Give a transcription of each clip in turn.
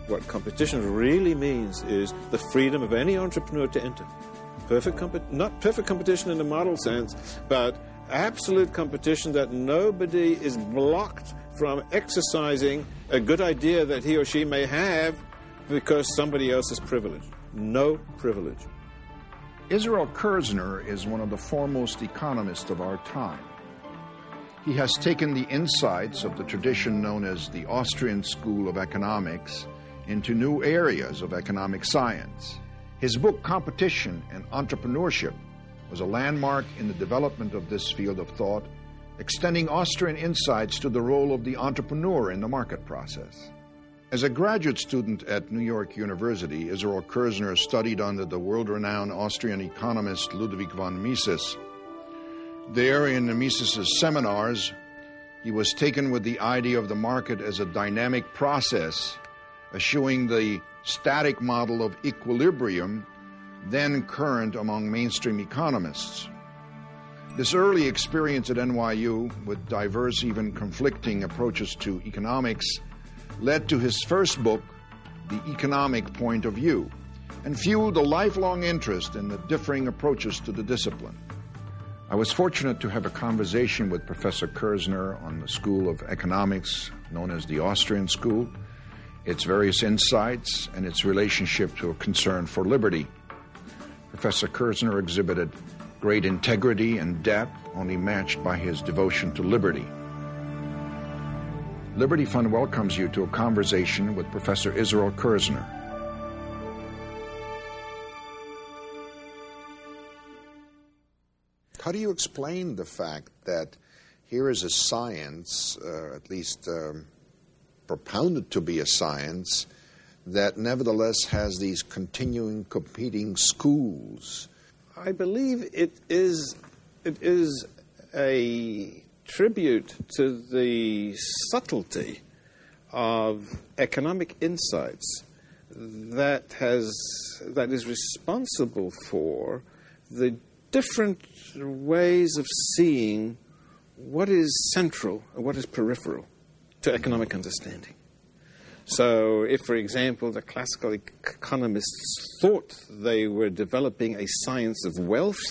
What competition really means is the freedom of any entrepreneur to enter. Not perfect competition in the model sense, but absolute competition that nobody is blocked from exercising a good idea that he or she may have because somebody else is privileged. No privilege. Israel Kirzner is one of the foremost economists of our time. He has taken the insights of the tradition known as the Austrian School of Economics into new areas of economic science. His book, Competition and Entrepreneurship, was a landmark in the development of this field of thought, extending Austrian insights to the role of the entrepreneur in the market process. As a graduate student at New York University, Israel Kirzner studied under the world-renowned Austrian economist Ludwig von Mises. There, in Mises's seminars, he was taken with the idea of the market as a dynamic process, eschewing the static model of equilibrium then current among mainstream economists. This early experience at NYU, with diverse, even conflicting approaches to economics, led to his first book, The Economic Point of View, and fueled a lifelong interest in the differing approaches to the discipline. I was fortunate to have a conversation with Professor Kirzner on the School of Economics, known as the Austrian School, its various insights, and its relationship to a concern for liberty. Professor Kirzner exhibited great integrity and depth, only matched by his devotion to liberty. Liberty Fund welcomes you to a conversation with Professor Israel Kirzner. How do you explain the fact that here is a science, at least propounded to be a science, that nevertheless has these continuing competing schools? I believe it is a tribute to the subtlety of economic insights that is responsible for the different ways of seeing what is central and what is peripheral to economic understanding. So if, for example, the classical economists thought they were developing a science of wealth,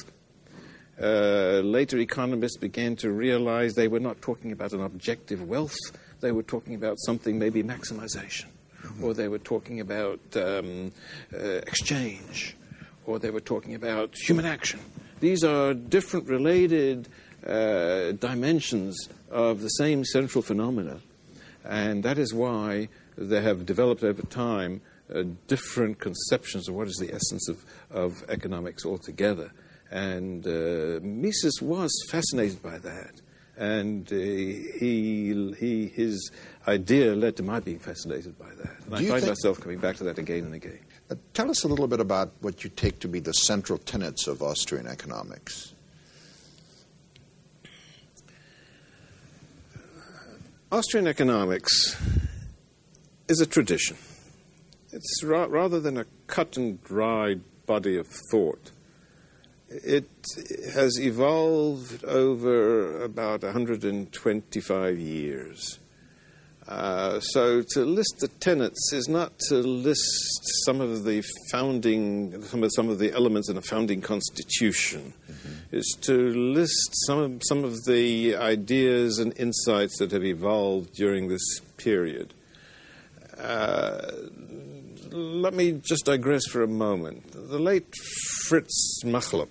later economists began to realize they were not talking about an objective wealth. They were talking about something maybe maximization, or they were talking about exchange, or they were talking about human action. These are different related dimensions of the same central phenomena, and that is why they have developed over time different conceptions of what is the essence of economics altogether. And Mises was fascinated by that, and his idea led to my being fascinated by that. And I find myself coming back to that again and again. Tell us a little bit about what you take to be the central tenets of Austrian economics. Austrian economics is a tradition. It's rather than a cut and dried body of thought. It has evolved over about 125 years. So to list the tenets is not to list some of the elements in a founding constitution. It's to list some of the ideas and insights that have evolved during this period. Let me just digress for a moment. The late Fritz Machlup,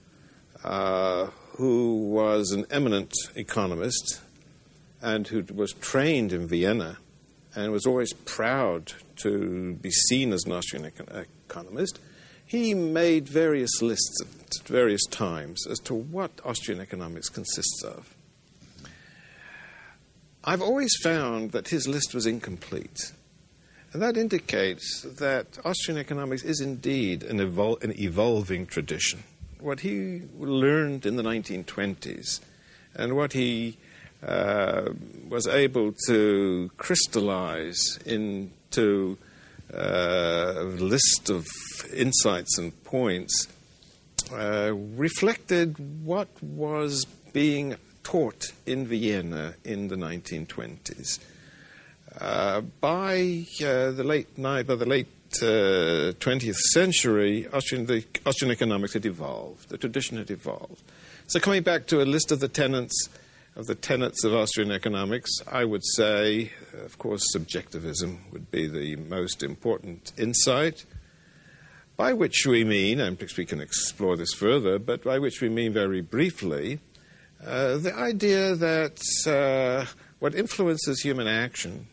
who was an eminent economist and who was trained in Vienna and was always proud to be seen as an Austrian economist, he made various lists at various times as to what Austrian economics consists of. I've always found that his list was incomplete. And that indicates that Austrian economics is indeed an evolving tradition. What he learned in the 1920s and what he was able to crystallize into a list of insights and points reflected what was being taught in Vienna in the 1920s. By the late 20th century, the Austrian economics had evolved. The tradition had evolved. So coming back to a list of the tenets of Austrian economics, I would say, of course, subjectivism would be the most important insight, by which we mean, and we can explore this further, but by which we mean very briefly, the idea that what influences human action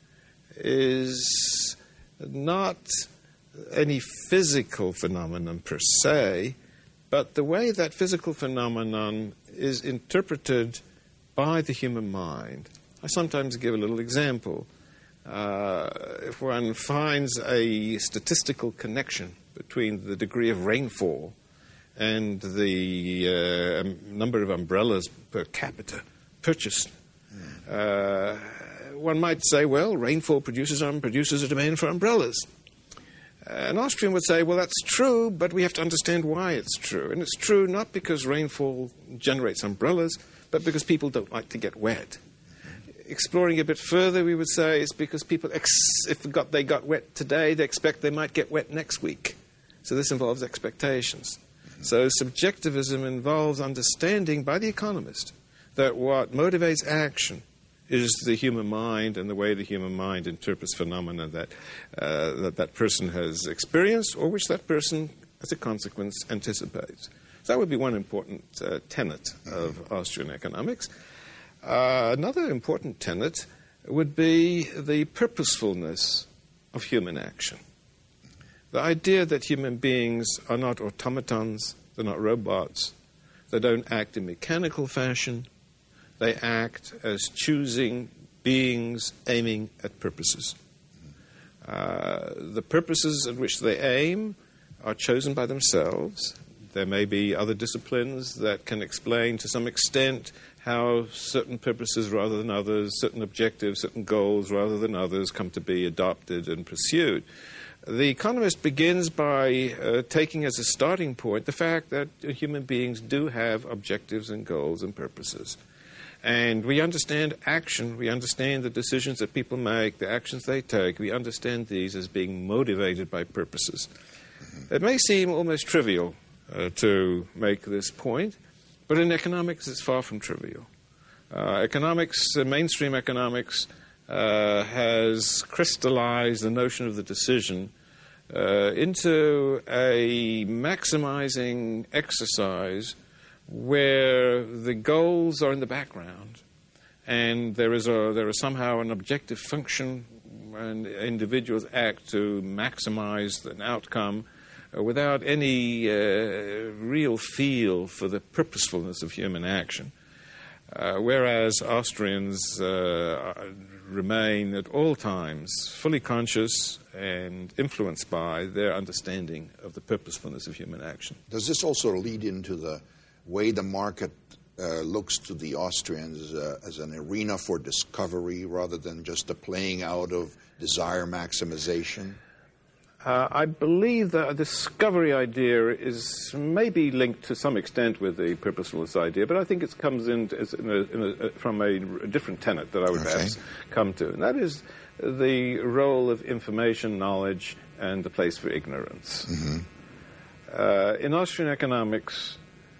is not any physical phenomenon per se, but the way that physical phenomenon is interpreted by the human mind. I sometimes give a little example. If one finds a statistical connection between the degree of rainfall and the number of umbrellas per capita purchased, one might say, well, rainfall produces a demand for umbrellas. An Austrian would say, well, that's true, but we have to understand why it's true. And it's true not because rainfall generates umbrellas, but because people don't like to get wet. Exploring a bit further, we would say it's because people, if they got wet today, they expect they might get wet next week. So this involves expectations. So subjectivism involves understanding by the economist that what motivates action is the human mind and the way the human mind interprets phenomena that person has experienced or which that person, as a consequence, anticipates. So that would be one important tenet of Austrian economics. Another important tenet would be the purposefulness of human action. The idea that human beings are not automatons, they're not robots, they don't act in mechanical fashion, they act as choosing beings aiming at purposes. The purposes at which they aim are chosen by themselves. There may be other disciplines that can explain to some extent how certain purposes rather than others, certain objectives, certain goals rather than others come to be adopted and pursued. The economist begins by taking as a starting point the fact that human beings do have objectives and goals and purposes. And we understand action, we understand the decisions that people make, the actions they take, we understand these as being motivated by purposes. It may seem almost trivial to make this point, but in economics it's far from trivial. Mainstream economics, has crystallized the notion of the decision into a maximizing exercise where the goals are in the background and there is somehow an objective function and individuals act to maximize an outcome without any real feel for the purposefulness of human action. Whereas Austrians remain at all times fully conscious and influenced by their understanding of the purposefulness of human action. Does this also lead into the way the market looks to the Austrians as an arena for discovery rather than just a playing out of desire maximization? I believe that a discovery idea is maybe linked to some extent with the purposefulness idea, but I think it comes in from a different tenet that I would perhaps come to, and that is the role of information, knowledge, and the place for ignorance. Mm-hmm. In Austrian economics,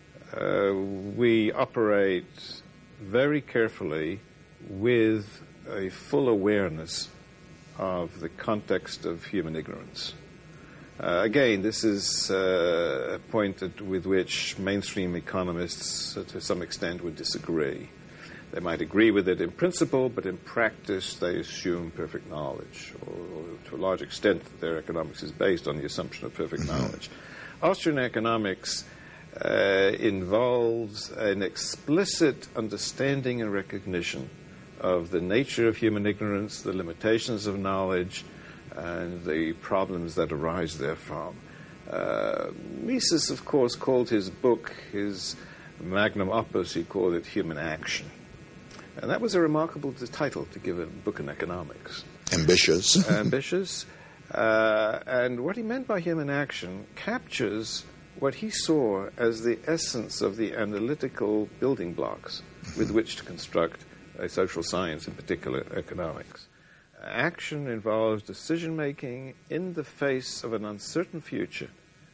we operate very carefully with a full awareness of the context of human ignorance. Again, this is a point with which mainstream economists, to some extent, would disagree. They might agree with it in principle, but in practice they assume perfect knowledge, or to a large extent their economics is based on the assumption of perfect knowledge. Austrian economics involves an explicit understanding and recognition of the nature of human ignorance, the limitations of knowledge, and the problems that arise therefrom. Mises, of course, called his book, his magnum opus, he called it Human Action. And that was a remarkable title to give a book in economics. Ambitious. Ambitious. And what he meant by human action captures what he saw as the essence of the analytical building blocks with which to construct a social science, in particular economics. Action involves decision-making in the face of an uncertain future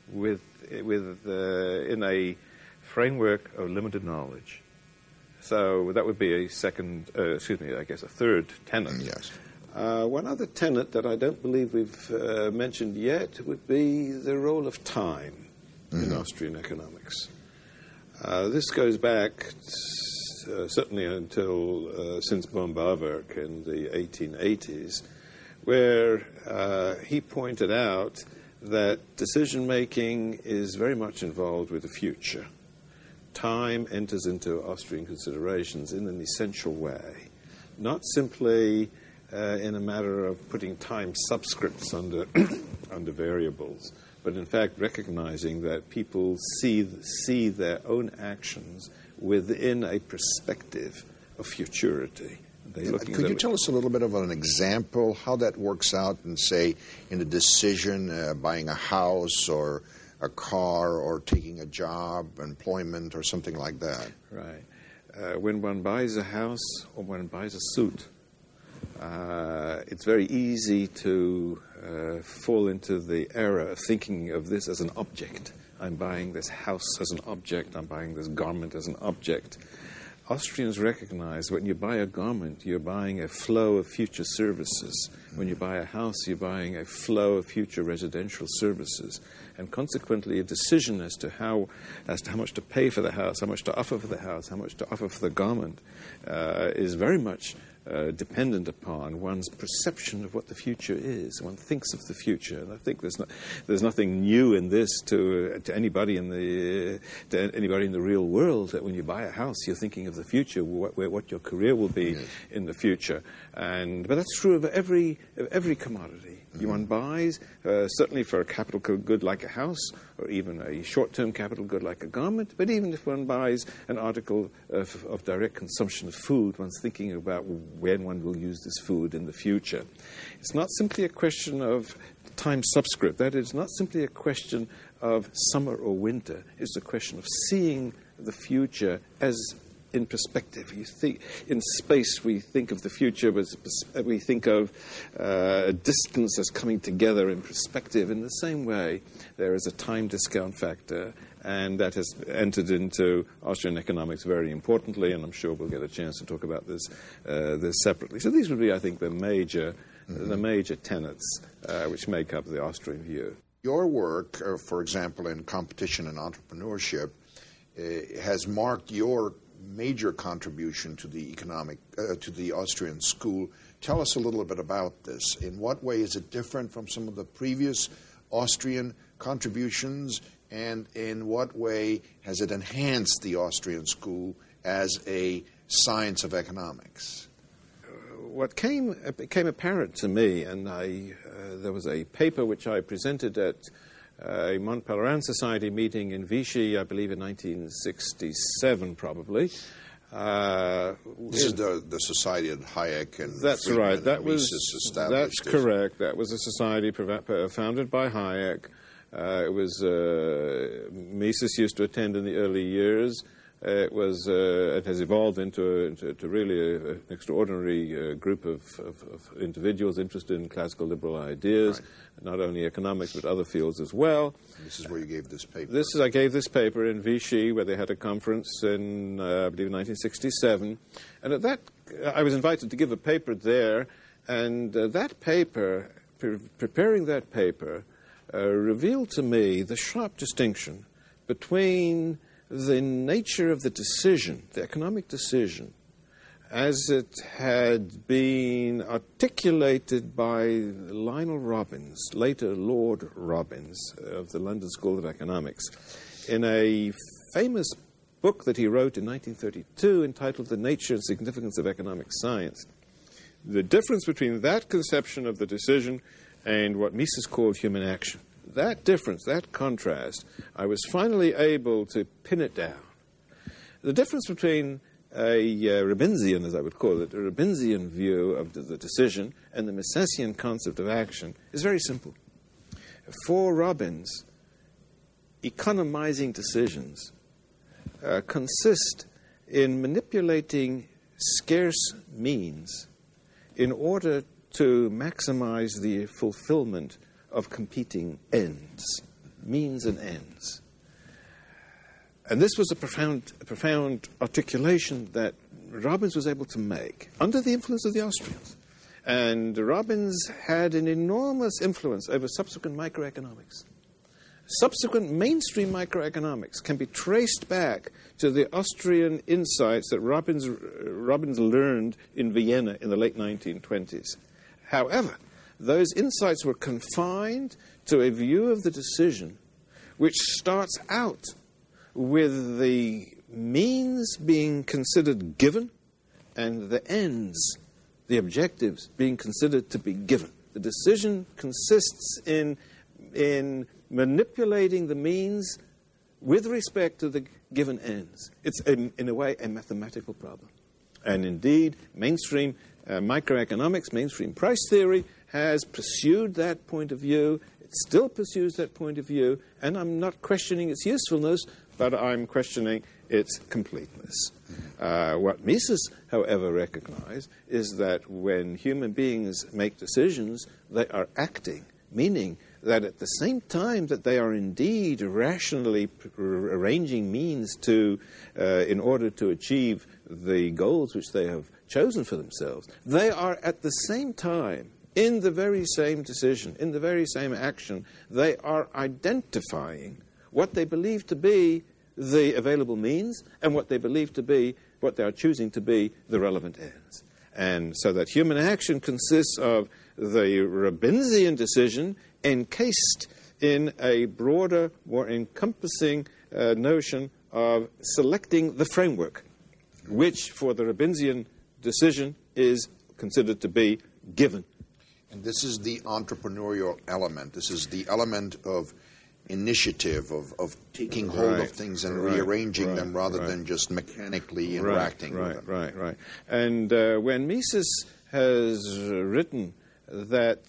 in a framework of limited knowledge. So that would be a third tenet. Yes. One other tenet that I don't believe we've mentioned yet would be the role of time in Austrian economics. This goes back certainly until since Bohm-Bawerk in the 1880s, where he pointed out that decision-making is very much involved with the future. Time enters into Austrian considerations in an essential way, not simply in a matter of putting time subscripts under under variables, but in fact recognizing that people see their own actions within a perspective of futurity. Could you tell us a little bit of an example how that works out in, say, in a decision, buying a house or a car or taking a job, employment, or something like that? Right. When one buys a house or when one buys a suit, it's very easy to fall into the error of thinking of this as an object. I'm buying this house as an object. I'm buying this garment as an object. Austrians recognize when you buy a garment, you're buying a flow of future services. When you buy a house, you're buying a flow of future residential services. And consequently, a decision as to how much to pay for the house, how much to offer for the house, how much to offer for the garment, is very much dependent upon one's perception of what the future is. One thinks of the future, and I think there's nothing new in this to anybody in the real world. That when you buy a house, you're thinking of the future, what your career will be in the future. But that's true of every commodity. One buys, certainly for a capital good like a house, or even a short-term capital good like a garment, but even if one buys an article of direct consumption of food, one's thinking about when one will use this food in the future. It's not simply a question of time subscript. That is not simply a question of summer or winter. It's a question of seeing the future as in perspective. You think in space, we think of the future, but we think of a distance as coming together in perspective. In the same way, there is a time discount factor, and that has entered into Austrian economics very importantly, and I'm sure we'll get a chance to talk about this separately. So these would be, I think, the major tenets which make up the Austrian view. Your work, for example, in competition and entrepreneurship, has marked your major contribution to the Austrian school. Tell us a little bit about this. In what way is it different from some of the previous Austrian contributions, and in what way has it enhanced the Austrian school as a science of economics? What became apparent to me, and there was a paper which I presented at a Mont Pelerin Society meeting in Vichy, I believe in 1967, probably. This is the society that Hayek and that's Friedman right. That and was Mises established. That's correct. That was a society founded by Hayek. It was Mises used to attend in the early years. It has evolved into really an extraordinary group of individuals interested in classical liberal ideas, right. Not only economics but other fields as well. This is where you gave this paper. I gave this paper in Vichy, where they had a conference in, I believe, 1967. And at that, I was invited to give a paper there, and that paper, preparing that paper, revealed to me the sharp distinction between the nature of the decision, the economic decision, as it had been articulated by Lionel Robbins, later Lord Robbins, of the London School of Economics, in a famous book that he wrote in 1932 entitled The Nature and Significance of Economic Science. The difference between that conception of the decision and what Mises called human action. That difference, that contrast, I was finally able to pin it down. The difference between a Robbinsian, as I would call it, a Robbinsian view of the decision and the Misesian concept of action is very simple. For Robbins, economizing decisions consist in manipulating scarce means in order to maximize the fulfillment of competing ends, means and ends. And this was a profound articulation that Robbins was able to make under the influence of the Austrians. And Robbins had an enormous influence over subsequent microeconomics. Subsequent mainstream microeconomics can be traced back to the Austrian insights that Robbins learned in Vienna in the late 1920s. However, those insights were confined to a view of the decision which starts out with the means being considered given and the ends, the objectives, being considered to be given. The decision consists in manipulating the means with respect to the given ends. It's, in a way, a mathematical problem. And indeed, mainstream microeconomics, mainstream price theory, has pursued that point of view. It still pursues that point of view, and I'm not questioning its usefulness, but I'm questioning its completeness. What Mises, however, recognized is that when human beings make decisions, they are acting, meaning that at the same time that they are indeed rationally arranging means to, in order to achieve the goals which they have chosen for themselves, they are at the same time, in the very same decision, in the very same action, they are identifying what they believe to be the available means and what they believe to be, what they are choosing to be, the relevant ends. And so that human action consists of the Robbinsian decision encased in a broader, more encompassing notion of selecting the framework, which for the Robbinsian decision is considered to be given. And this is the entrepreneurial element. This is the element of initiative, of taking hold of things and rearranging them rather than just mechanically interacting with them. Right. And when Mises has written that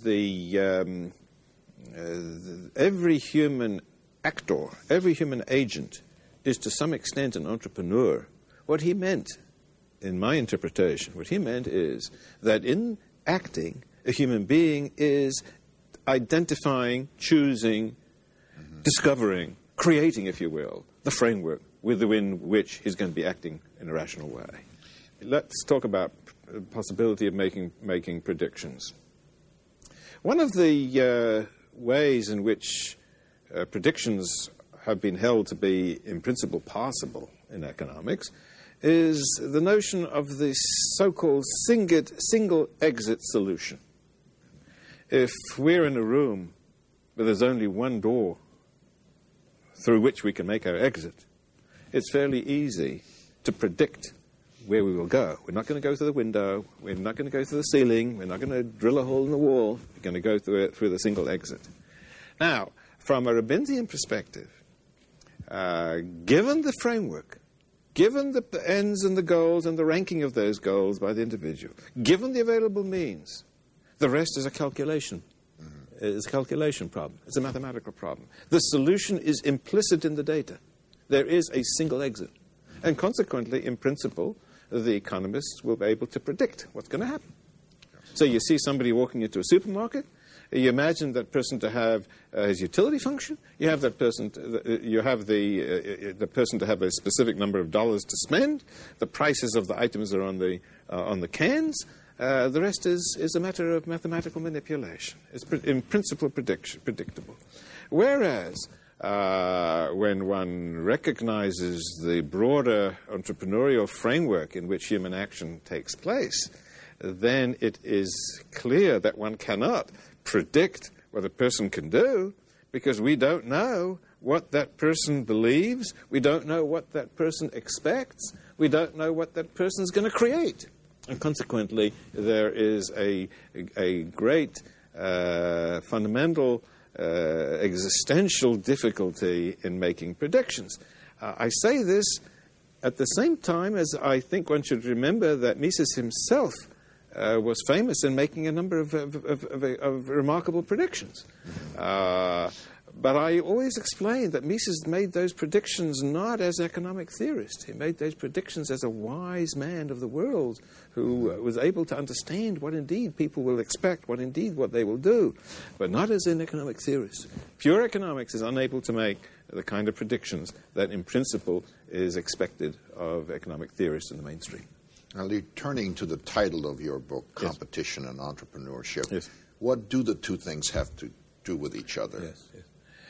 every human actor, every human agent is to some extent an entrepreneur, what he meant, in my interpretation, what he meant is that in acting, a human being is identifying, choosing, discovering, creating, if you will, the framework within which he's going to be acting in a rational way. Let's talk about the possibility of making predictions. One of the ways in which predictions have been held to be, in principle, possible in economics is the notion of the so-called single exit solution. If we're in a room where there's only one door through which we can make our exit, it's fairly easy to predict where we will go. We're not going to go through the window. We're not going to go through the ceiling. We're not going to drill a hole in the wall. We're going to go through the single exit. Now, from a Robbinsian perspective, given the framework, given the ends and the goals and the ranking of those goals by the individual, given the available means, the rest is a calculation. It's a calculation problem. It's a mathematical problem. The solution is implicit in the data. There is a single exit. And consequently, in principle, the economists will be able to predict what's going to happen. So you see somebody walking into a supermarket. You imagine that person to have his utility function. You have that person. You have the person to have a specific number of dollars to spend. The prices of the items are on the cans. The rest is a matter of mathematical manipulation. It's in principle predictable. Whereas when one recognizes the broader entrepreneurial framework in which human action takes place, then it is clear that one cannot predict what a person can do because we don't know what that person believes. We don't know what that person expects. We don't know what that person is going to create. And consequently, there is a great fundamental existential difficulty in making predictions. I say this at the same time as I think one should remember that Mises himself was famous in making a number of remarkable predictions. But But I always explained that Mises made those predictions not as economic theorist. He made those predictions as a wise man of the world who was able to understand what indeed people will expect, what they will do, but not as an economic theorist. Pure economics is unable to make the kind of predictions that in principle is expected of economic theorists in the mainstream. Now, turning to the title of your book, Competition and Entrepreneurship, yes. What do the two things have to do with each other? Yes, yes.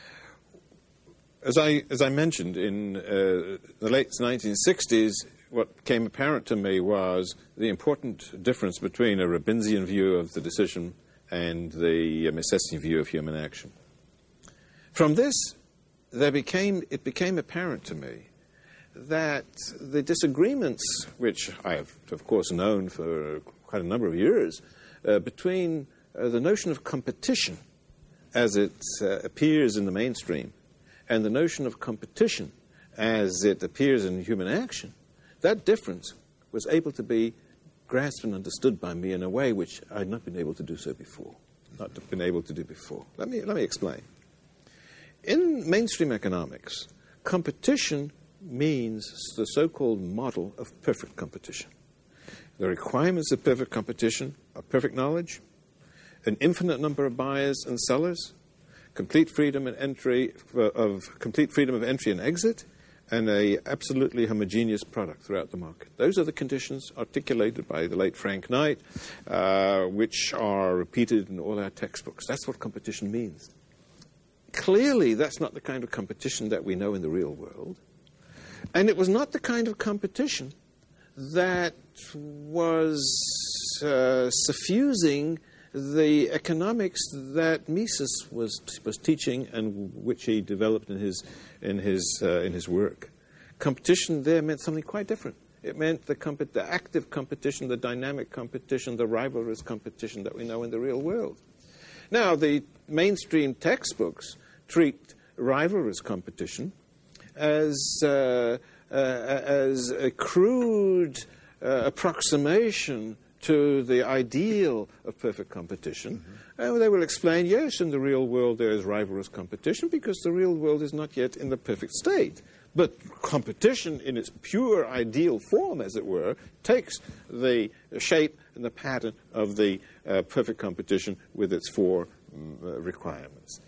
As I mentioned, in the late 1960s, what became apparent to me was the important difference between a Robbinsian view of the decision and the Misesian view of human action. From this, it became apparent to me that the disagreements, which I have, of course, known for quite a number of years, between the notion of competition as it appears in the mainstream and the notion of competition as it appears in human action, that difference was able to be grasped and understood by me in a way which I had not been able to do so before. Let me explain. In mainstream economics, competition means the so-called model of perfect competition. The requirements of perfect competition are perfect knowledge, an infinite number of buyers and sellers, complete freedom of entry and exit, and an absolutely homogeneous product throughout the market. Those are the conditions articulated by the late Frank Knight, which are repeated in all our textbooks. That's what competition means. Clearly, that's not the kind of competition that we know in the real world. And it was not the kind of competition that was suffusing the economics that Mises was teaching and which he developed in his work. Competition there meant something quite different. It meant the active competition, the dynamic competition, the rivalrous competition that we know in the real world. Now, the mainstream textbooks treat rivalrous competition as a crude approximation to the ideal of perfect competition. And they will explain, yes, in the real world there is rivalrous competition because the real world is not yet in the perfect state. But competition in its pure ideal form, as it were, takes the shape and the pattern of the perfect competition with its four requirements.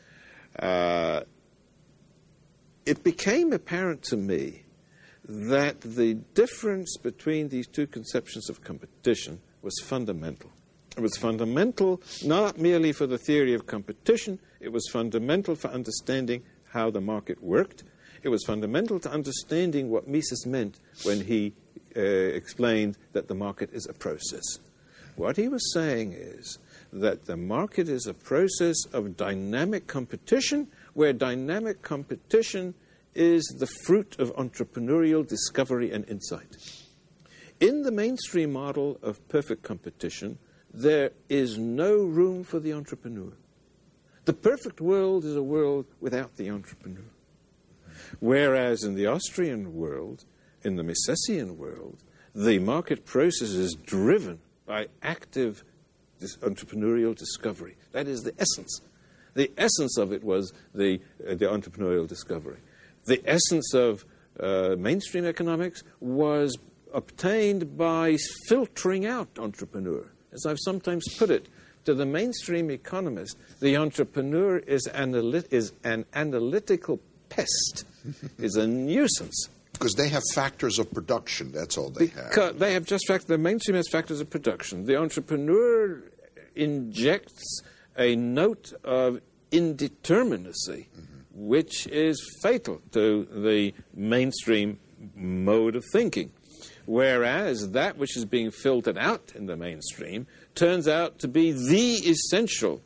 It became apparent to me that the difference between these two conceptions of competition was fundamental. It was fundamental not merely for the theory of competition, it was fundamental for understanding how the market worked. It was fundamental to understanding what Mises meant when he explained that the market is a process. What he was saying is that the market is a process of dynamic competition, where dynamic competition is the fruit of entrepreneurial discovery and insight. In the mainstream model of perfect competition, there is no room for the entrepreneur. The perfect world is a world without the entrepreneur. Whereas in the Austrian world, in the Misesian world, the market process is driven by active entrepreneurial discovery. That is the essence. The essence of it was the entrepreneurial discovery. The essence of mainstream economics was obtained by filtering out entrepreneur. As I've sometimes put it, to the mainstream economist, the entrepreneur is an analytical pest, is a nuisance. Because they have factors of production, that's all they have. They have the mainstream has factors of production. The entrepreneur injects a note of indeterminacy, which is fatal to the mainstream mode of thinking. Whereas that which is being filtered out in the mainstream turns out to be the essential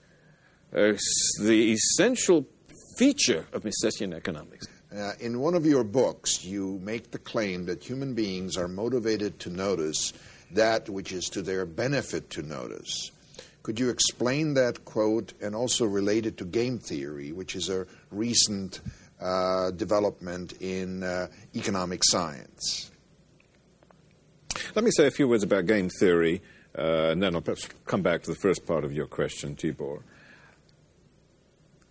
feature of Misesian economics. In one of your books, you make the claim that human beings are motivated to notice that which is to their benefit to notice. Could you explain that quote and also relate it to game theory, which is a recent development in economic science? Let me say a few words about game theory, and then I'll perhaps come back to the first part of your question, Tibor.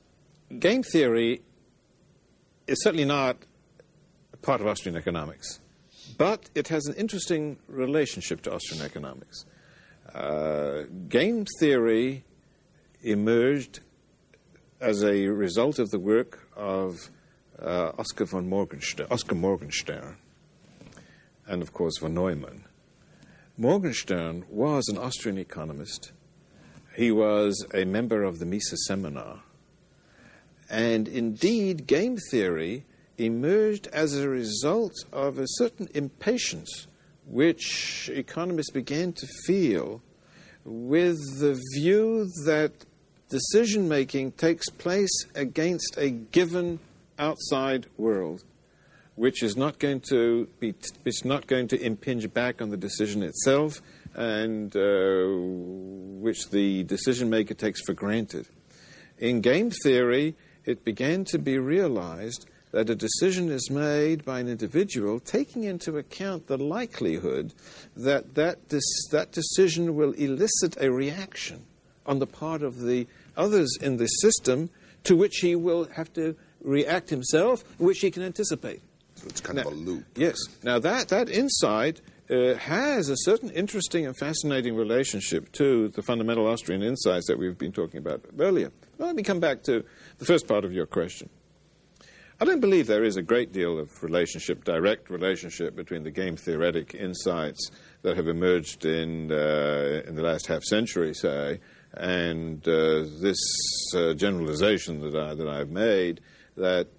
game theory is certainly not a part of Austrian economics, but it has an interesting relationship to Austrian economics. Game theory emerged as a result of the work of Oscar Morgenstern, and of course von Neumann. Morgenstern was an Austrian economist. He was a member of the Mises Seminar. And indeed, game theory emerged as a result of a certain impatience which economists began to feel with the view that decision-making takes place against a given outside world, which is not going to impinge back on the decision itself, and which the decision-maker takes for granted. In game theory, it began to be realized that a decision is made by an individual taking into account the likelihood that that decision will elicit a reaction on the part of the others in the system, to which he will have to react himself, which he can anticipate. So it's kind of a loop. Yes. Now, that insight has a certain interesting and fascinating relationship to the fundamental Austrian insights that we've been talking about earlier. Well, let me come back to the first part of your question. I don't believe there is a great deal of direct relationship between the game theoretic insights that have emerged in the last half century, say, and this generalization that I've made, that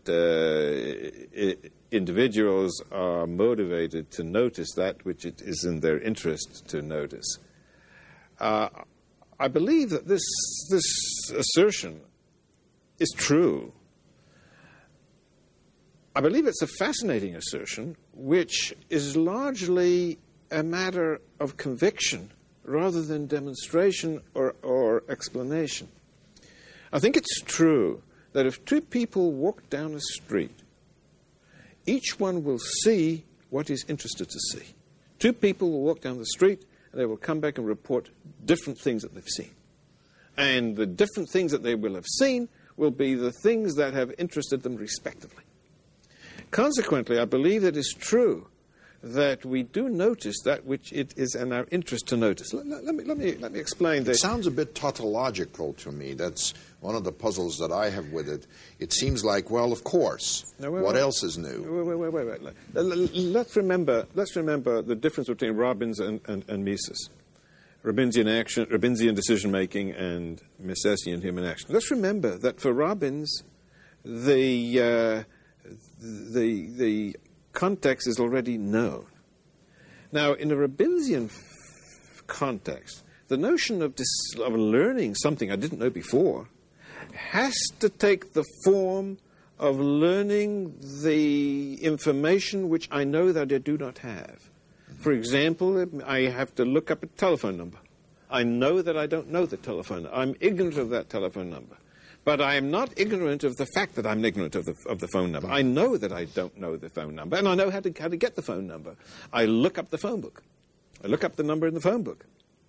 individuals are motivated to notice that which it is in their interest to notice. I believe that this assertion is true. I believe it's a fascinating assertion, which is largely a matter of conviction rather than demonstration or explanation. I think it's true that if two people walk down a street, each one will see what he's interested to see. Two people will walk down the street, and they will come back and report different things that they've seen. And the different things that they will have seen will be the things that have interested them respectively. Consequently, I believe it is true that we do notice that which it is in our interest to notice. Let me explain this. It sounds a bit tautological to me. That's one of the puzzles that I have with it. It seems like, well, of course. No, what else is new? Wait. Let's remember the difference between Robbins and Mises. Robbinsian decision-making and Misesian human action. Let's remember that for Robbins, the context is already known. Now, in a Robbinsian context, the notion of learning something I didn't know before has to take the form of learning the information which I know that I do not have. For example, I have to look up a telephone number. I know that I don't know the telephone number. I'm ignorant of that telephone number. But I am not ignorant of the fact that I'm ignorant of the phone number. I know that I don't know the phone number, and I know how to get the phone number. I look up the phone book. I look up the number in the phone book.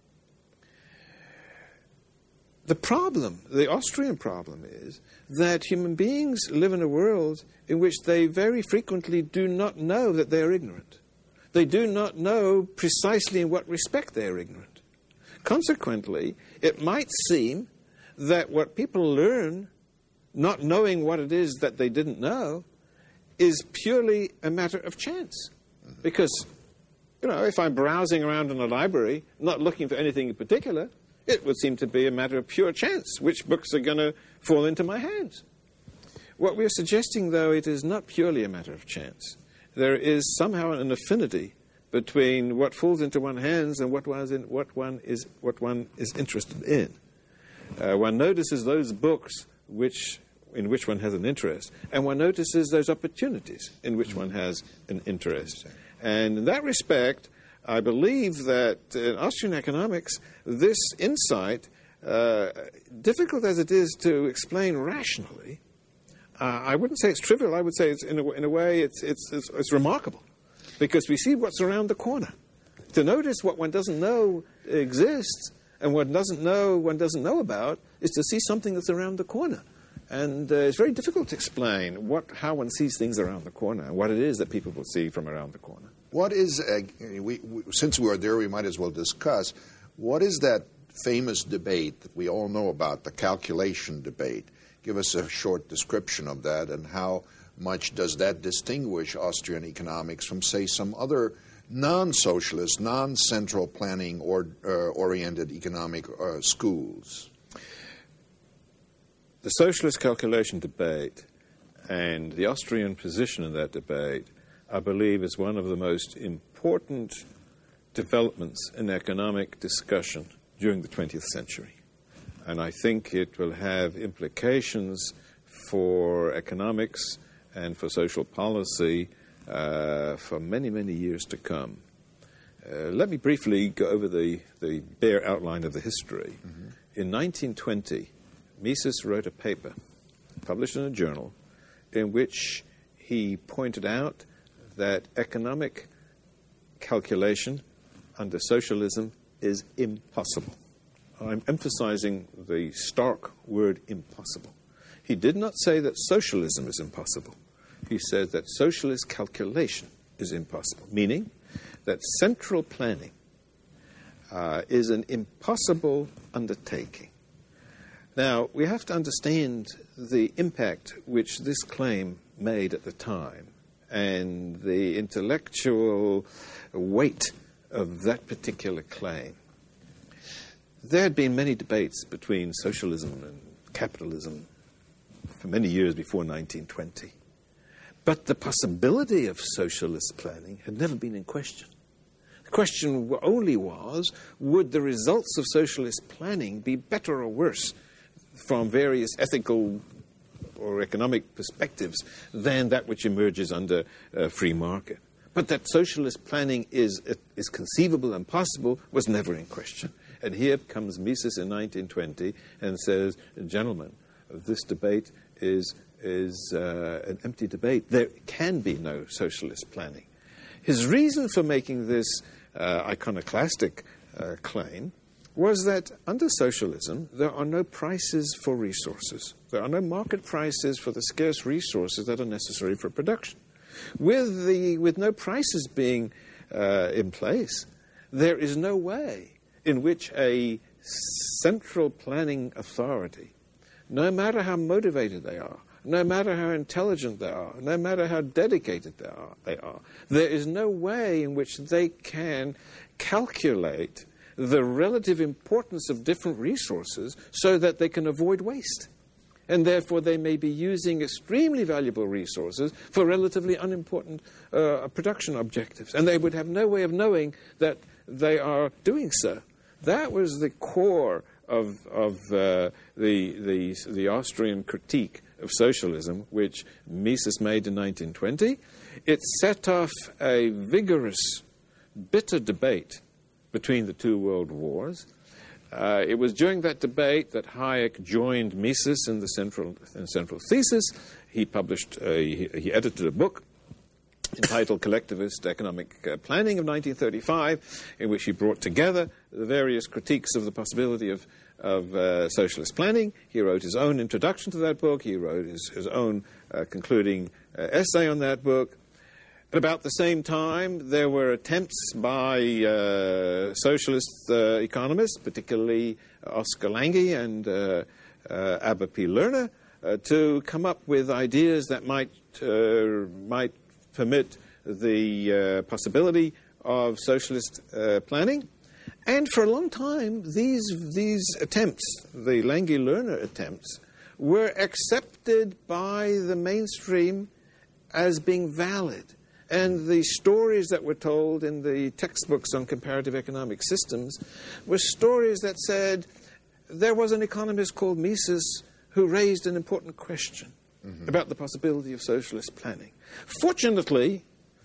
The problem, the Austrian problem, is that human beings live in a world in which they very frequently do not know that they are ignorant. They do not know precisely in what respect they are ignorant. Consequently, it might seem that what people learn, not knowing what it is that they didn't know, is purely a matter of chance. Because, if I'm browsing around in a library, not looking for anything in particular, it would seem to be a matter of pure chance which books are going to fall into my hands. What we're suggesting, though, it is not purely a matter of chance. There is somehow an affinity between what falls into one's hands and what one is interested in. One notices those books in which one has an interest, and one notices those opportunities in which one has an interest. And in that respect, I believe that in Austrian economics, this insight, difficult as it is to explain rationally, I wouldn't say it's trivial. I would say it's in a way it's remarkable, because we see what's around the corner. To notice what one doesn't know exists, and one doesn't know about, is to see something that's around the corner. And it's very difficult to explain how one sees things around the corner and what it is that people will see from around the corner. What is, since we are there, we might as well discuss, what is that famous debate that we all know about, the calculation debate? Give us a short description of that, and how much does that distinguish Austrian economics from, say, some other non-socialist, non-central planning oriented economic schools? The socialist calculation debate and the Austrian position in that debate, I believe, is one of the most important developments in economic discussion during the 20th century. And I think it will have implications for economics and for social policy for many, many years to come. Let me briefly go over the bare outline of the history. Mm-hmm. In 1920, Mises wrote a paper, published in a journal, in which he pointed out that economic calculation under socialism is impossible. I'm emphasizing the stark word impossible. He did not say that socialism is impossible. He said that socialist calculation is impossible, meaning that central planning is an impossible undertaking. Now, we have to understand the impact which this claim made at the time and the intellectual weight of that particular claim. There had been many debates between socialism and capitalism for many years before 1920. But the possibility of socialist planning had never been in question. The question only was, would the results of socialist planning be better or worse from various ethical or economic perspectives than that which emerges under a free market? But that socialist planning is conceivable and possible was never in question. And here comes Mises in 1920 and says, gentlemen, this debate is an empty debate. There can be no socialist planning. His reason for making this iconoclastic claim was that under socialism, there are no prices for resources. There are no market prices for the scarce resources that are necessary for production. With no prices being in place, there is no way in which a central planning authority, no matter how motivated they are, no matter how intelligent they are, no matter how dedicated they are, there is no way in which they can calculate the relative importance of different resources so that they can avoid waste. And therefore they may be using extremely valuable resources for relatively unimportant production objectives. And they would have no way of knowing that they are doing so. That was the core of the Austrian critique of socialism, which Mises made in 1920. It set off a vigorous, bitter debate between the two world wars. It was during that debate that Hayek joined Mises in the central thesis. He he edited a book entitled Collectivist Economic Planning of 1935, in which he brought together the various critiques of the possibility of socialist planning. He wrote his own introduction to that book. He wrote his own concluding essay on that book. At about the same time, there were attempts by socialist economists, particularly Oskar Lange and Abba P. Lerner, to come up with ideas that might permit the possibility of socialist planning. And for a long time, these attempts, the Lange-Lerner attempts, were accepted by the mainstream as being valid. And the stories that were told in the textbooks on comparative economic systems were stories that said there was an economist called Mises who raised an important question about the possibility of socialist planning. Fortunately,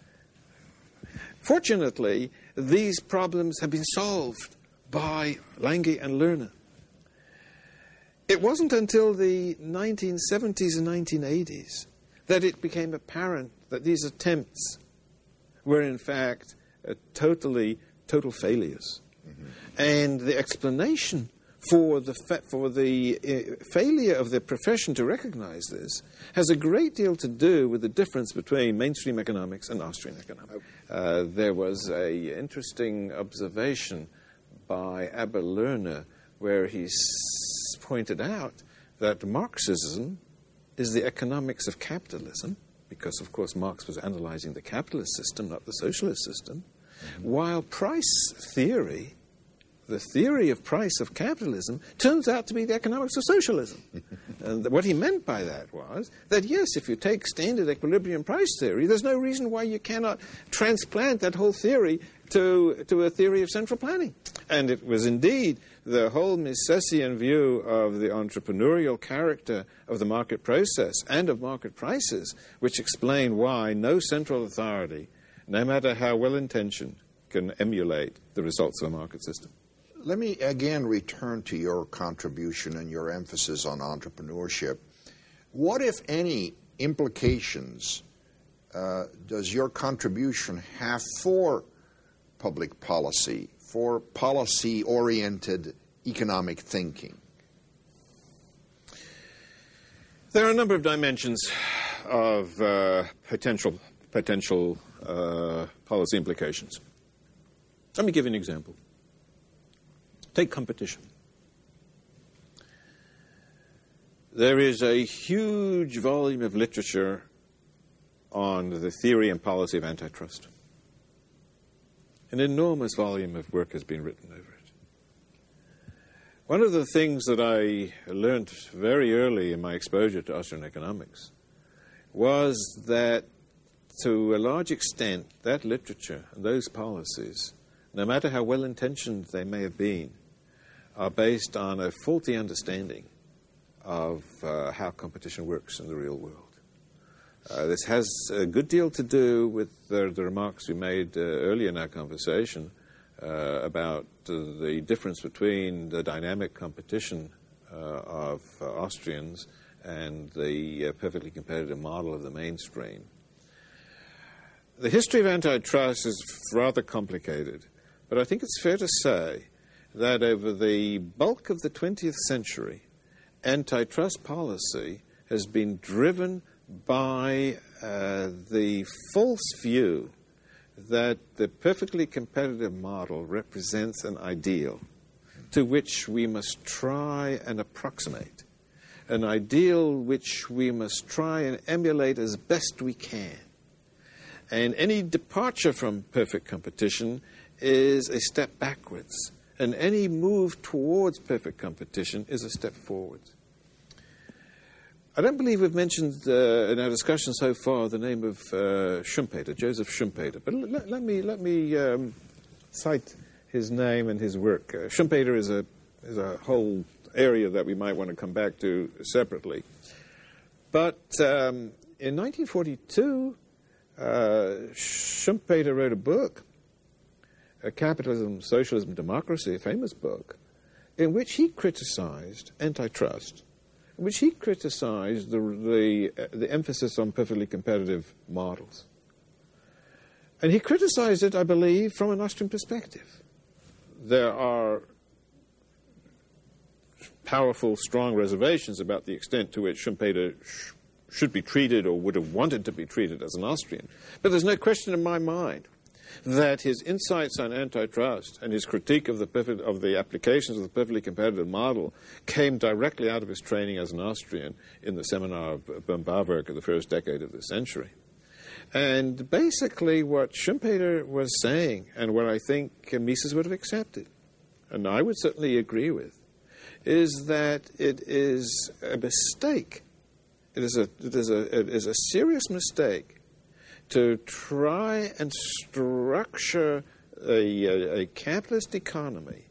these problems have been solved by Lange and Lerner. It wasn't until the 1970s and 1980s that it became apparent that these attempts were in fact total failures. And the explanation for the failure of the profession to recognize this has a great deal to do with the difference between mainstream economics and Austrian economics. There was an interesting observation by Abel Lerner where he pointed out that Marxism is the economics of capitalism, because, of course, Marx was analyzing the capitalist system, not the socialist system, while price theory, the theory of price of capitalism, turns out to be the economics of socialism. And what he meant by that was that, yes, if you take standard equilibrium price theory, there's no reason why you cannot transplant that whole theory to a theory of central planning. And it was indeed the whole Misesian view of the entrepreneurial character of the market process and of market prices which explained why no central authority, no matter how well-intentioned, can emulate the results of a market system. Let me again return to your contribution and your emphasis on entrepreneurship. What, if any, implications does your contribution have for public policy, for policy-oriented economic thinking? There are a number of dimensions of potential policy implications. Let me give you an example. Take competition. There is a huge volume of literature on the theory and policy of antitrust. An enormous volume of work has been written over it. One of the things that I learned very early in my exposure to Austrian economics was that, to a large extent, that literature and those policies, no matter how well-intentioned they may have been, are based on a faulty understanding of how competition works in the real world. This has a good deal to do with the remarks we made earlier in our conversation about the difference between the dynamic competition of Austrians and the perfectly competitive model of the mainstream. The history of antitrust is rather complicated, but I think it's fair to say that over the bulk of the 20th century, antitrust policy has been driven by the false view that the perfectly competitive model represents an ideal to which we must try and approximate, an ideal which we must try and emulate as best we can. And any departure from perfect competition is a step backwards, and any move towards perfect competition is a step forwards. I don't believe we've mentioned in our discussion so far the name of Schumpeter, Joseph Schumpeter, but let me cite his name and his work. Schumpeter is a whole area that we might want to come back to separately. But in 1942, Schumpeter wrote a book, Capitalism, Socialism, Democracy, a famous book, in which he criticized antitrust, in which he criticized the emphasis on perfectly competitive models. And he criticized it, I believe, from an Austrian perspective. There are powerful, strong reservations about the extent to which Schumpeter should be treated or would have wanted to be treated as an Austrian. But there's no question in my mind that his insights on antitrust and his critique of the applications of the perfectly competitive model came directly out of his training as an Austrian in the seminar of Böhm-Bawerk of the first decade of the century. And basically what Schumpeter was saying, and what I think Mises would have accepted, and I would certainly agree with, is that it is a mistake. It is a serious mistake to try and structure a capitalist economy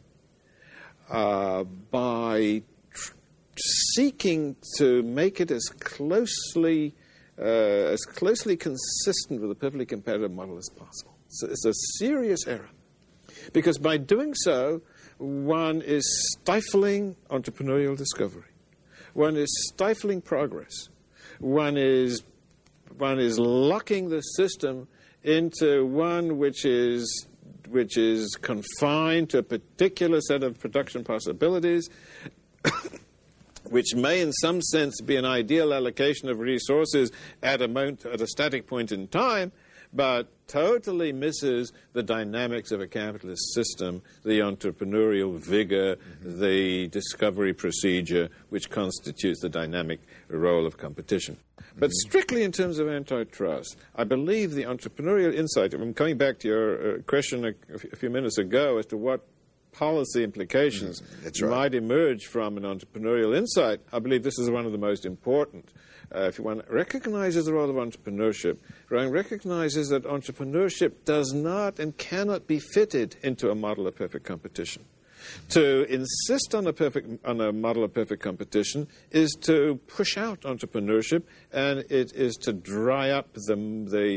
by seeking to make it as closely consistent with a perfectly competitive model as possible. So it's a serious error, because by doing so, one is stifling entrepreneurial discovery. One is stifling progress. One is locking the system into one which is which is confined to a particular set of production possibilities, which may in some sense be an ideal allocation of resources at a static point in time, but totally misses the dynamics of a capitalist system, the entrepreneurial vigor, the discovery procedure, which constitutes the dynamic role of competition. But strictly in terms of antitrust, I believe the entrepreneurial insight, I'm coming back to your question a few minutes ago as to what policy implications might emerge from an entrepreneurial insight, I believe this is one of the most important. If one recognizes the role of entrepreneurship, one recognizes that entrepreneurship does not and cannot be fitted into a model of perfect competition. To insist on a model of perfect competition is to push out entrepreneurship, and it is to dry up the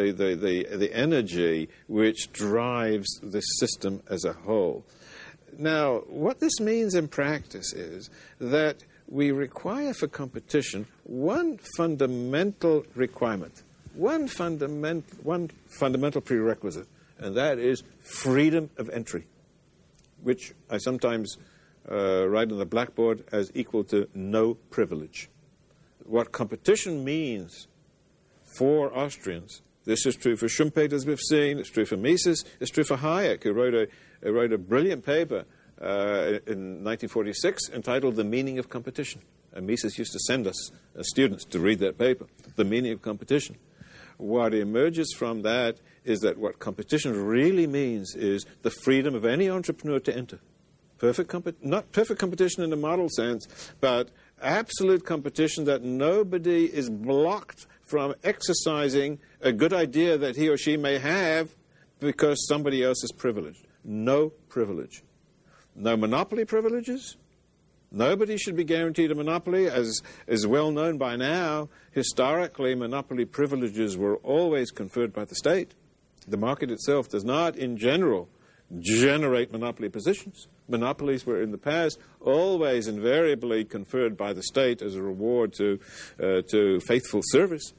energy which drives the system as a whole. Now, what this means in practice is that we require for competition one fundamental requirement, one fundamental prerequisite, and that is freedom of entry, which I sometimes write on the blackboard as equal to no privilege. What competition means for Austrians, this is true for Schumpeter, as we've seen, it's true for Mises, it's true for Hayek, who wrote a brilliant paper in 1946 entitled The Meaning of Competition. And Mises used to send us students to read that paper, The Meaning of Competition. What emerges from that is that what competition really means is the freedom of any entrepreneur to enter. Not perfect competition in the model sense, but absolute competition that nobody is blocked from exercising a good idea that he or she may have because somebody else is privileged. No privilege. No monopoly privileges. Nobody should be guaranteed a monopoly. As is well known by now, historically, monopoly privileges were always conferred by the state. The market itself does not, in general, generate monopoly positions. Monopolies were, in the past, always invariably conferred by the state as a reward to faithful service.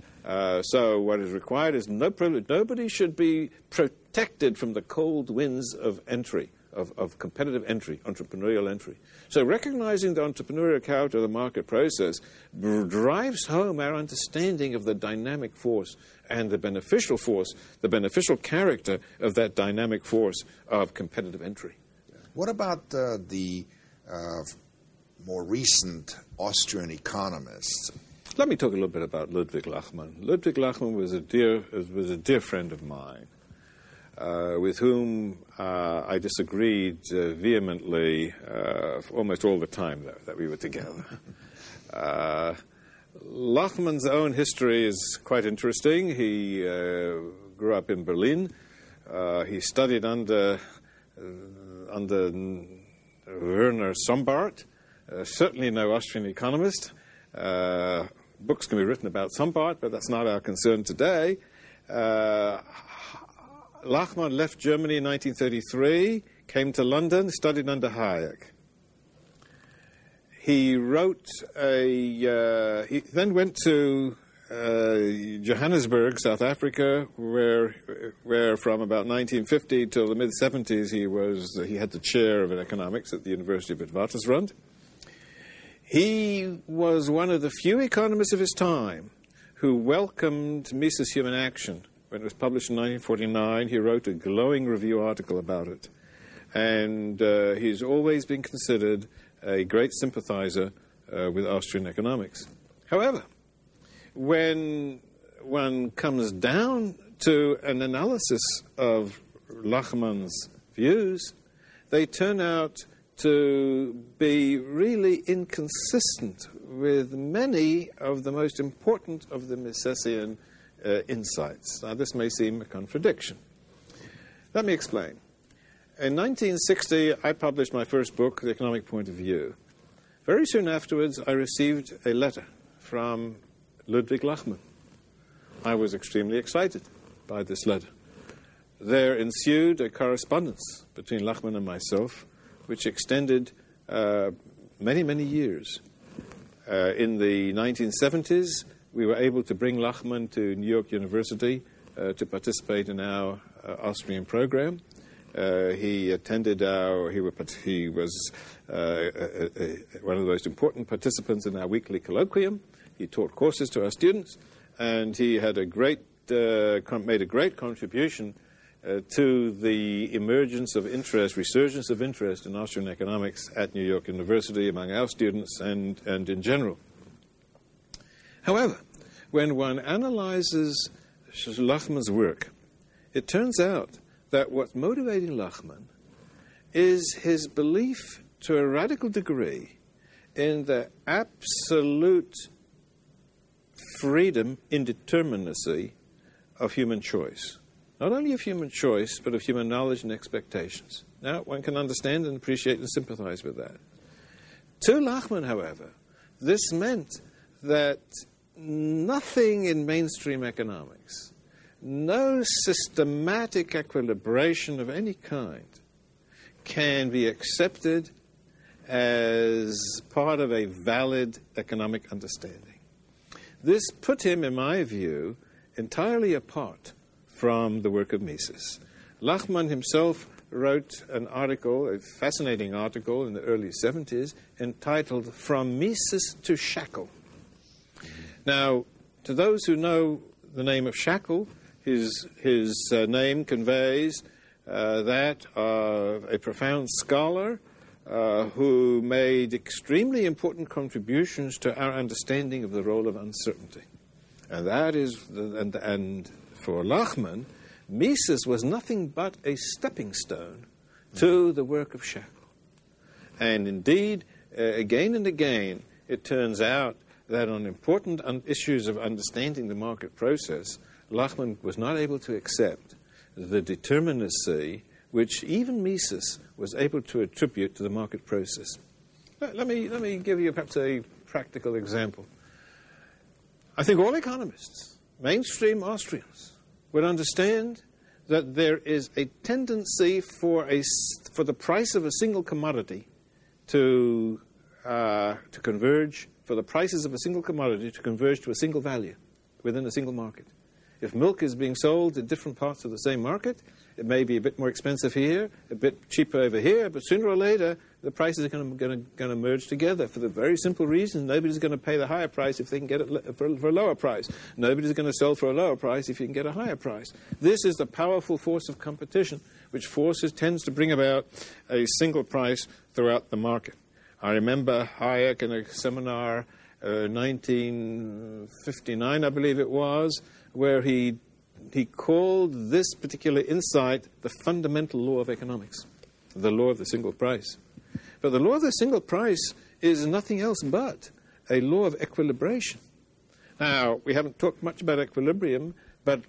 So what is required is no privilege. Nobody should be protected from the cold winds of entry, of competitive entry, entrepreneurial entry. So recognizing the entrepreneurial character of the market process drives home our understanding of the dynamic force and the beneficial force, the beneficial character of that dynamic force of competitive entry. What about the more recent Austrian economists? Let me talk a little bit about Ludwig Lachmann. Ludwig Lachmann was a dear friend of mine, with whom I disagreed vehemently almost all the time that we were together. Lachmann's own history is quite interesting. He grew up in Berlin. He studied under Werner Sombart, certainly no Austrian economist. Books can be written about Sombart, but that's not our concern today. Lachmann left Germany in 1933, came to London, studied under Hayek. He then went to Johannesburg, South Africa, where from about 1950 till the mid-70s he had the chair of economics at the University of Witwatersrand. He was one of the few economists of his time who welcomed Mises Human Action. When it was published in 1949, he wrote a glowing review article about it. And he's always been considered a great sympathizer with Austrian economics. However, when one comes down to an analysis of Lachmann's views, they turn out to be really inconsistent with many of the most important of the Misesian insights. Now, this may seem a contradiction. Let me explain. In 1960, I published my first book, The Economic Point of View. Very soon afterwards, I received a letter from Ludwig Lachmann. I was extremely excited by this letter. There ensued a correspondence between Lachmann and myself, which extended many, many years. In the 1970s, we were able to bring Lachmann to New York University to participate in our Austrian program. He attended he was one of the most important participants in our weekly colloquium. He taught courses to our students, and he had made a great contribution to the emergence of interest, resurgence of interest in Austrian economics at New York University among our students and in general. However, when one analyzes Lachmann's work, it turns out that what's motivating Lachmann is his belief to a radical degree in the absolute freedom, indeterminacy of human choice. Not only of human choice, but of human knowledge and expectations. Now, one can understand and appreciate and sympathize with that. To Lachmann, however, this meant that nothing in mainstream economics, no systematic equilibration of any kind, can be accepted as part of a valid economic understanding. This put him, in my view, entirely apart from the work of Mises. Lachmann himself wrote an article, a fascinating article in the early 70s, entitled From Mises to Shackle. Now, to those who know the name of Shackle, his name conveys that of a profound scholar who made extremely important contributions to our understanding of the role of uncertainty. And that is, and for Lachmann, Mises was nothing but a stepping stone to the work of Shackle. And indeed, again and again, it turns out that on important issues of understanding the market process, Lachmann was not able to accept the determinacy which even Mises was able to attribute to the market process. Let me give you perhaps a practical example. I think all economists, mainstream Austrians, would understand that there is a tendency for the price of a single commodity to converge, for the prices of a single commodity to converge to a single value within a single market. If milk is being sold in different parts of the same market, it may be a bit more expensive here, a bit cheaper over here, but sooner or later, the prices are going to merge together for the very simple reason nobody's going to pay the higher price if they can get it for a lower price. Nobody's going to sell for a lower price if you can get a higher price. This is the powerful force of competition, which tends to bring about a single price throughout the market. I remember Hayek in a seminar, 1959, I believe it was, where he called this particular insight the fundamental law of economics, the law of the single price. But the law of the single price is nothing else but a law of equilibration. Now, we haven't talked much about equilibrium, but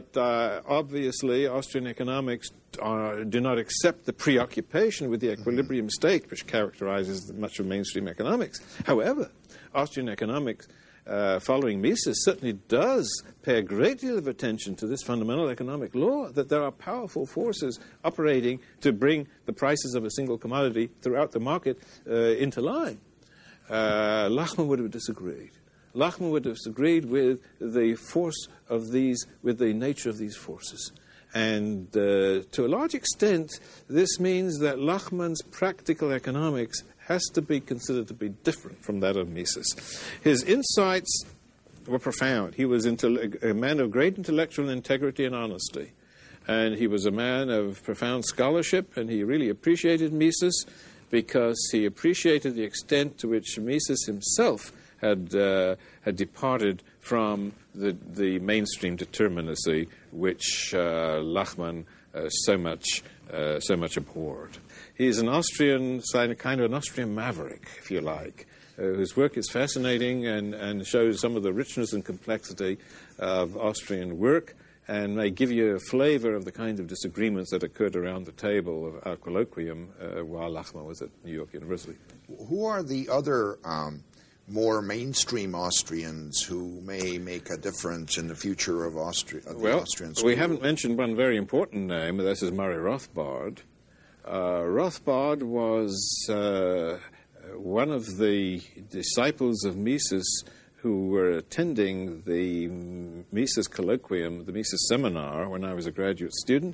obviously Austrian economics do not accept the preoccupation with the equilibrium state, which characterizes much of mainstream economics. However, Austrian economics, following Mises, certainly does pay a great deal of attention to this fundamental economic law, that there are powerful forces operating to bring the prices of a single commodity throughout the market into line. Lachmann would have disagreed. Lachmann would have disagreed with the force of these, with the nature of these forces. And to a large extent, this means that Lachmann's practical economics has to be considered to be different from that of Mises. His insights were profound. He was a man of great intellectual integrity and honesty. And he was a man of profound scholarship, and he really appreciated Mises because he appreciated the extent to which Mises himself had departed from the mainstream determinacy which Lachmann so much abhorred. He's an Austrian, kind of an Austrian maverick, if you like, whose work is fascinating and shows some of the richness and complexity of Austrian work, and may give you a flavor of the kind of disagreements that occurred around the table of our colloquium while Lachmann was at New York University. Who are the other more mainstream Austrians who may make a difference in the future of Austrian school? We haven't mentioned one very important name, and this is Murray Rothbard. Rothbard was one of the disciples of Mises who were attending the Mises Colloquium, the Mises Seminar, when I was a graduate student.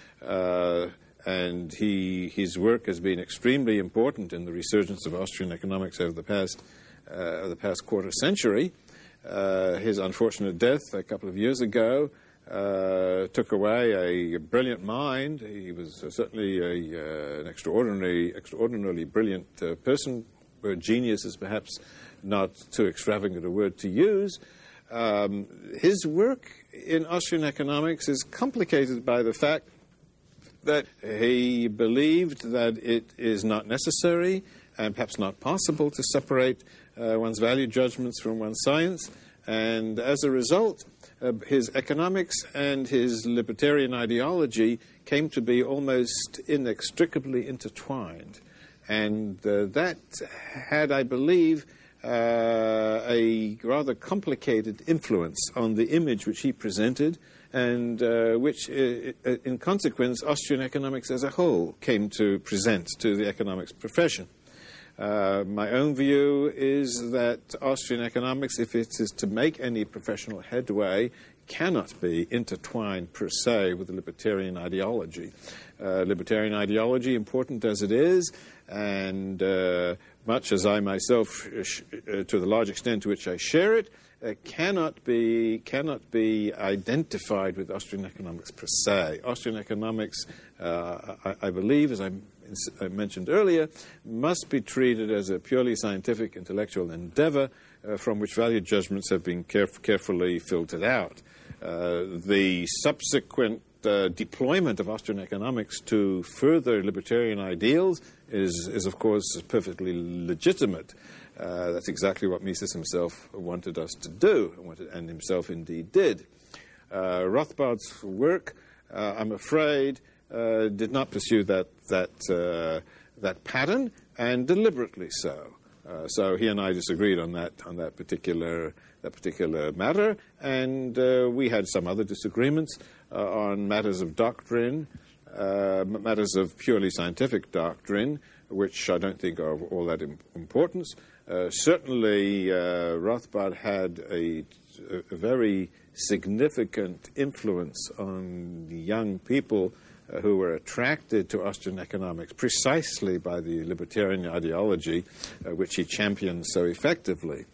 And his work has been extremely important in the resurgence of Austrian economics over the past quarter century. His unfortunate death a couple of years ago took away a brilliant mind. He was certainly an extraordinarily brilliant person, where genius is perhaps not too extravagant a word to use. His work in Austrian economics is complicated by the fact that he believed that it is not necessary and perhaps not possible to separate one's value judgments from one's science. And as a result, his economics and his libertarian ideology came to be almost inextricably intertwined. And that had, I believe, a rather complicated influence on the image which he presented, and which, in consequence, Austrian economics as a whole came to present to the economics profession. My own view is that Austrian economics, if it is to make any professional headway, cannot be intertwined per se with the libertarian ideology. Libertarian ideology, important as it is, and much as I myself, to the large extent to which I share it, cannot be identified with Austrian economics per se. Austrian economics, I believe, as I mentioned earlier, must be treated as a purely scientific intellectual endeavor from which value judgments have been carefully filtered out. The subsequent deployment of Austrian economics to further libertarian ideals is of course, perfectly legitimate. That's exactly what Mises himself wanted us to do, and himself indeed did. Rothbard's work, I'm afraid, did not pursue that pattern, and deliberately so. So he and I disagreed on that particular matter, and we had some other disagreements on matters of doctrine, matters of purely scientific doctrine, which I don't think are of all that importance. Certainly, Rothbard had a very significant influence on young people who were attracted to Austrian economics precisely by the libertarian ideology which he championed so effectively.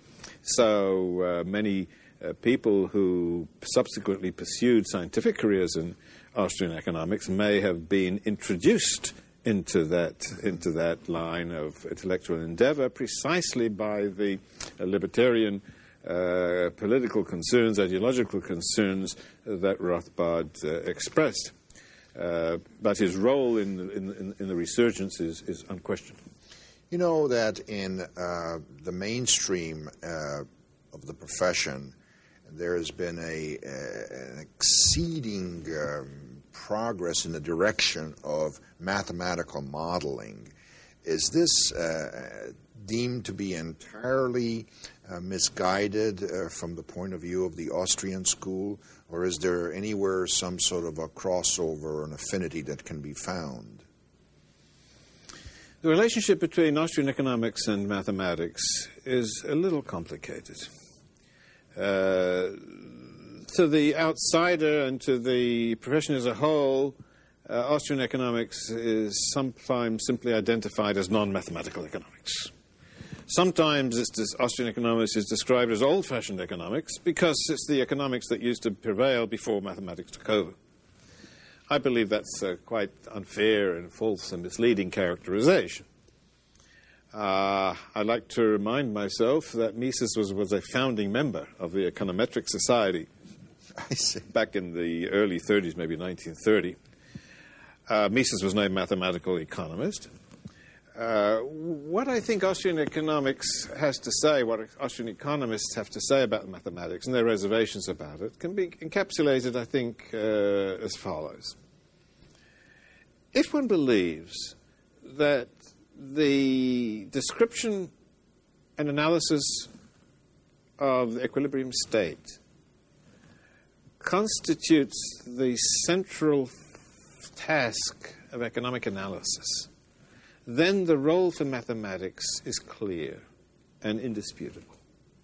So many people who subsequently pursued scientific careers in Austrian economics may have been introduced into that line of intellectual endeavor precisely by the libertarian political concerns, ideological concerns that Rothbard expressed. But his role in the resurgence is unquestioned. You know that in the mainstream of the profession, there has been an exceeding progress in the direction of mathematical modeling. Is this deemed to be entirely misguided from the point of view of the Austrian school, or is there anywhere some sort of a crossover or an affinity that can be found? The relationship between Austrian economics and mathematics is a little complicated. To the outsider and to the profession as a whole, Austrian economics is sometimes simply identified as non-mathematical economics. Sometimes Austrian economics is described as old-fashioned economics because it's the economics that used to prevail before mathematics took over. I believe that's a quite unfair and false and misleading characterization. I'd like to remind myself that Mises was a founding member of the Econometric Society. I see. Back in the early 30s, maybe 1930. Mises was no mathematical economist. What I think Austrian economics has to say, what Austrian economists have to say about mathematics and their reservations about it, can be encapsulated, I think, as follows. If one believes that the description and analysis of the equilibrium state constitutes the central task of economic analysis, then the role for mathematics is clear and indisputable.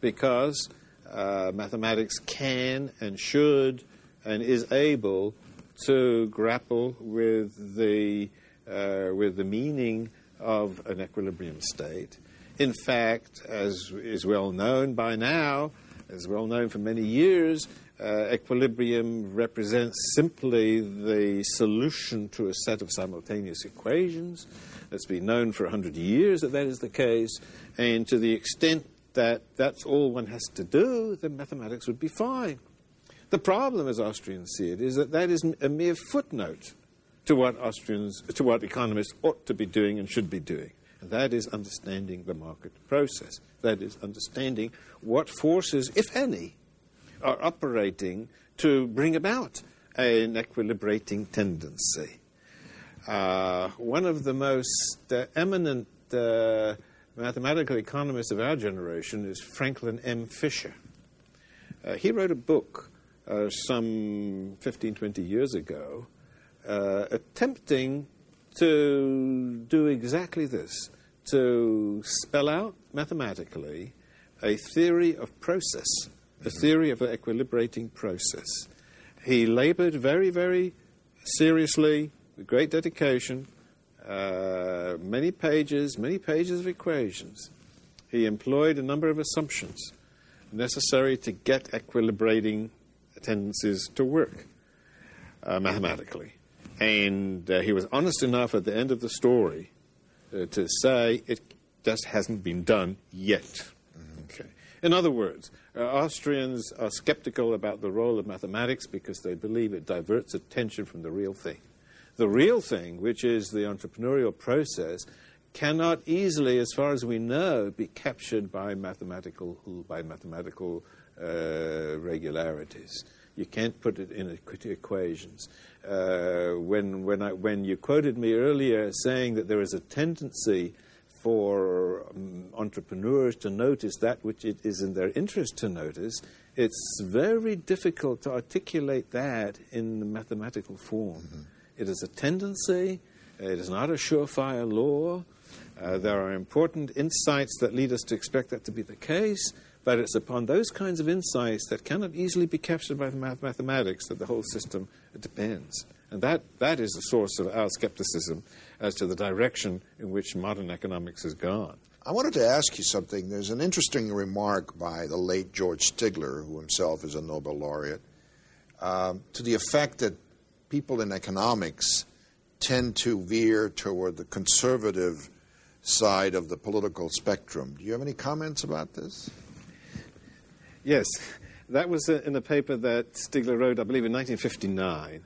because mathematics can and should and is able to grapple with the meaning of an equilibrium state. In fact, as is well known by now, as well known for many years, equilibrium represents simply the solution to a set of simultaneous equations. It's been known for 100 years that is the case, and to the extent that that's all one has to do, then mathematics would be fine. The problem, as Austrians see it, is that is a mere footnote to what economists ought to be doing and should be doing. And that is understanding the market process. That is understanding what forces, if any, are operating to bring about an equilibrating tendency. One of the most eminent mathematical economists of our generation is Franklin M. Fisher. He wrote a book some 15, 20 years ago attempting to do exactly this, to spell out mathematically a theory of process, a theory of an equilibrating process. He labored very, very seriously, with great dedication, many pages of equations. He employed a number of assumptions necessary to get equilibrating tendencies to work mathematically. And he was honest enough at the end of the story to say it just hasn't been done yet. Mm-hmm. Okay. In other words, Austrians are skeptical about the role of mathematics because they believe it diverts attention from the real thing. The real thing, which is the entrepreneurial process, cannot easily, as far as we know, be captured by mathematical regularities. You can't put it in equations. When you quoted me earlier saying that there is a tendency for entrepreneurs to notice that which it is in their interest to notice, it's very difficult to articulate that in the mathematical form. Mm-hmm. It is a tendency. It is not a surefire law. There are important insights that lead us to expect that to be the case, but it's upon those kinds of insights that cannot easily be captured by mathematics that the whole system depends. And that is the source of our skepticism as to the direction in which modern economics has gone. I wanted to ask you something. There's an interesting remark by the late George Stigler, who himself is a Nobel laureate, to the effect that people in economics tend to veer toward the conservative side of the political spectrum. Do you have any comments about this? Yes. That was in a paper that Stigler wrote, I believe, in 1959.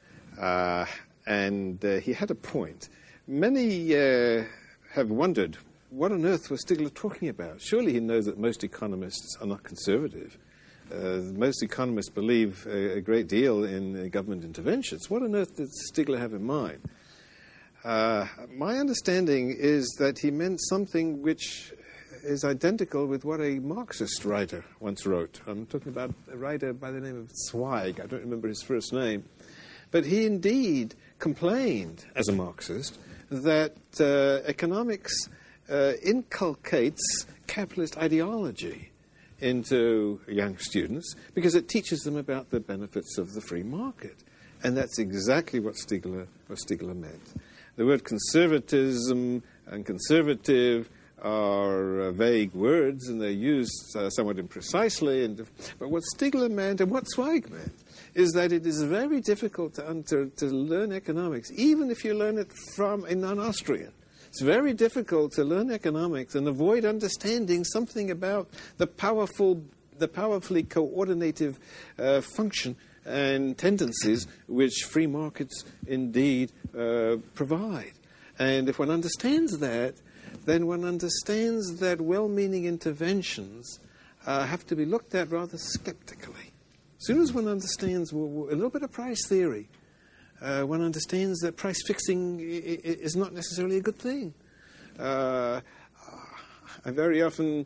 And he had a point. Many have wondered, what on earth was Stigler talking about? Surely he knows that most economists are not conservative. Most economists believe a great deal in government interventions. What on earth did Stigler have in mind? My understanding is that he meant something which is identical with what a Marxist writer once wrote. I'm talking about a writer by the name of Zweig. I don't remember his first name. But he indeed complained, as a Marxist, that economics inculcates capitalist ideology into young students because it teaches them about the benefits of the free market. And that's exactly what Stigler meant. The word conservatism and conservative are vague words, and they're used somewhat imprecisely. But what Stigler meant and what Zweig meant is that it is very difficult to learn economics, even if you learn it from a non-Austrian. It's very difficult to learn economics and avoid understanding something about the powerfully coordinative function and tendencies which free markets indeed provide. And if one understands that, then one understands that well-meaning interventions have to be looked at rather skeptically. As soon as one understands a little bit of price theory, one understands that price fixing is not necessarily a good thing. I very often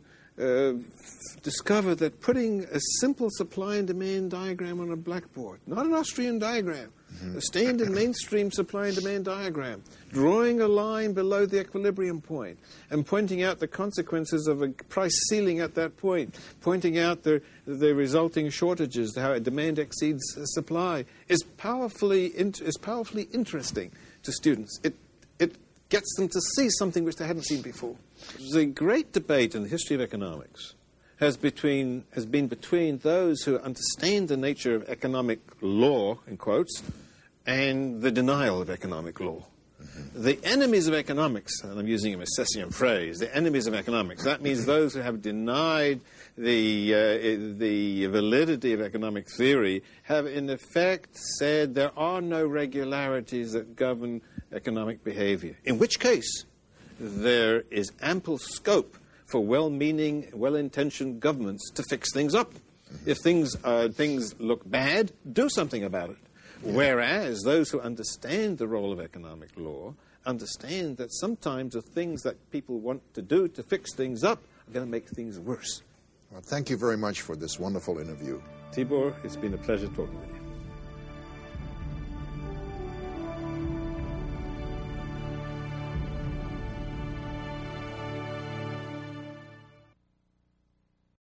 discover that putting a simple supply and demand diagram on a blackboard, not an Austrian diagram, A standard mainstream supply and demand diagram, drawing a line below the equilibrium point and pointing out the consequences of a price ceiling at that point, pointing out the resulting shortages, how demand exceeds supply, is powerfully interesting to students. It gets them to see something which they hadn't seen before. The great debate in the history of economics has been between those who understand the nature of economic law, in quotes, and the denial of economic law. The enemies of economics, and I'm using a Misesian phrase, the enemies of economics, that means those who have denied the validity of economic theory, have in effect said there are no regularities that govern economic behavior, in which case there is ample scope for well-meaning, well-intentioned governments to fix things up. If things look bad, do something about it. Whereas those who understand the role of economic law understand that sometimes the things that people want to do to fix things up are going to make things worse. Well, thank you very much for this wonderful interview. Tibor, it's been a pleasure talking with you.